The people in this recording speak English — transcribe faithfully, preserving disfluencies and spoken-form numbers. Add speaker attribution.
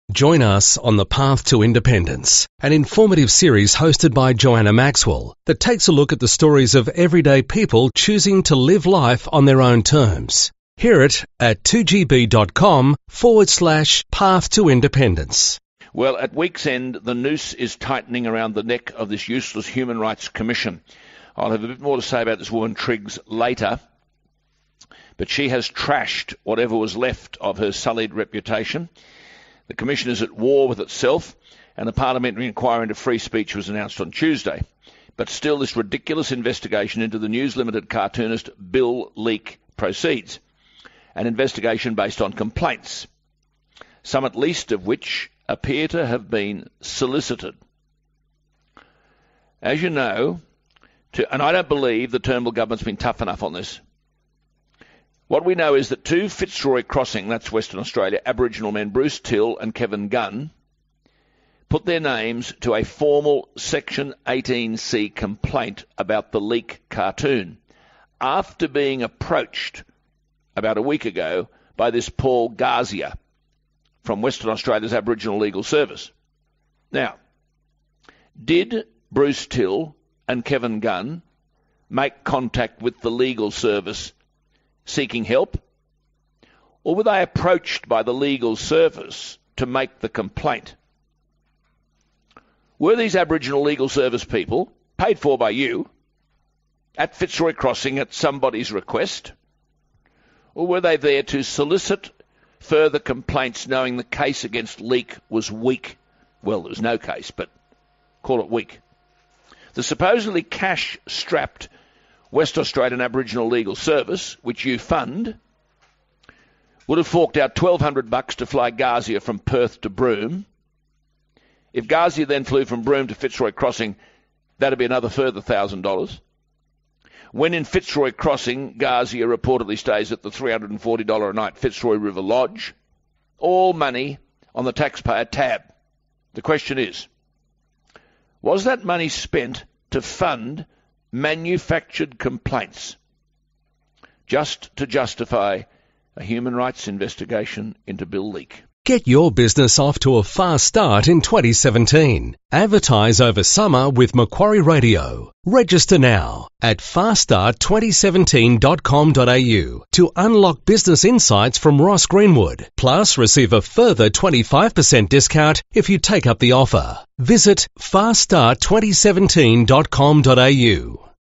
Speaker 1: Join us on The Path to Independence, an informative series hosted by Joanna Maxwell that takes a look at the stories of everyday people choosing to live life on their own terms. Hear it at two g b dot com forward slash path to independence.
Speaker 2: Well, at week's end, the noose is tightening around the neck of this useless Human Rights Commission. I'll have a bit more to say about this woman Triggs later, but she has trashed whatever was left of her sullied reputation. The Commission is at war with itself, and a parliamentary inquiry into free speech was announced on Tuesday. But still, this ridiculous investigation into the News Limited cartoonist Bill Leak proceeds. An investigation based on complaints, some at least of which appear to have been solicited. As you know, to, and I don't believe the Turnbull government's been tough enough on this, what we know is that two Fitzroy Crossing, that's Western Australia, Aboriginal men Bruce Till and Kevin Gunn, put their names to a formal Section eighteen C complaint about the Leak cartoon after being approached about a week ago by this Paul Garcia from Western Australia's Aboriginal Legal Service. Now, did Bruce Till and Kevin Gunn make contact with the legal service seeking help, or were they approached by the legal service to make the complaint? Were these Aboriginal Legal Service people, paid for by you, at Fitzroy Crossing at somebody's request, or were they there to solicit further complaints knowing the case against Leak was weak? Well, there was no case, but call it weak. The supposedly cash-strapped West Australian Aboriginal Legal Service, which you fund, would have forked out twelve hundred bucks to fly Garcia from Perth to Broome. If Garcia then flew from Broome to Fitzroy Crossing, that'd be another further one thousand dollars. When in Fitzroy Crossing, Garcia reportedly stays at the three hundred forty dollars a night Fitzroy River Lodge. All money on the taxpayer tab. The question is, was that money spent to fund manufactured complaints just to justify a human rights investigation into Bill Leak?
Speaker 1: Get your business off to a fast start in twenty seventeen. Advertise over summer with Macquarie Radio. Register now at fast start twenty seventeen dot com dot a u to unlock business insights from Ross Greenwood. Plus, receive a further twenty-five percent discount if you take up the offer. Visit fast start twenty seventeen dot com dot a u.